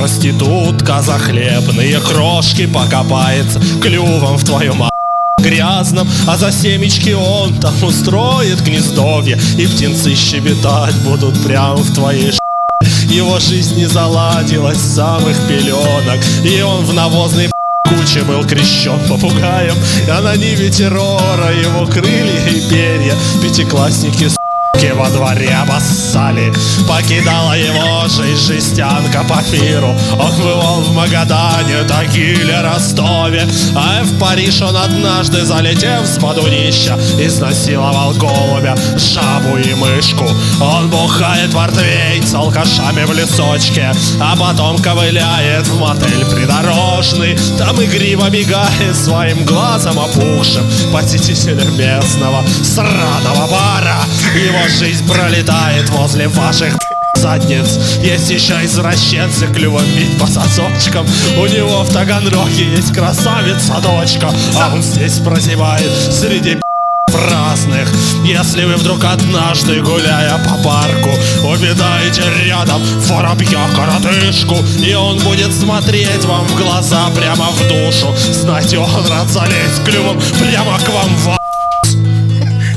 Проститутка за хлебные крошки покопается клювом в твоем грязном, а за семечки он там устроит гнездовье, и птенцы щебетать будут прямо в твоей Его жизнь не заладилась с самых пеленок, и он в навозной куче был крещен попугаем, а на ниве террора его крылья и перья пятиклассники во дворе обоссали. Покидала его жизнь жестянка по миру. Он бывал в Магадане, Тагиле, Ростове, а в Париж он однажды, залетев с подунища, изнасиловал голубя, жабу и мышку. Он бухает портвейн с алкашами в лесочке, а потом ковыляет в мотель придорожный. Там игриво бегает своим глазом опухшим посетителем местного сраного бара. Его жизнь пролетает возле ваших задниц. Есть еще извращенцы, клювом бить по сосочкам. У него в Таганроге есть красавица-дочка, а он здесь прозевает среди разных. Если вы вдруг однажды, гуляя по парку, увидаете рядом воробья-коротышку, и он будет смотреть вам в глаза, прямо в душу, знайте, он рад залезть клювом прямо к вам в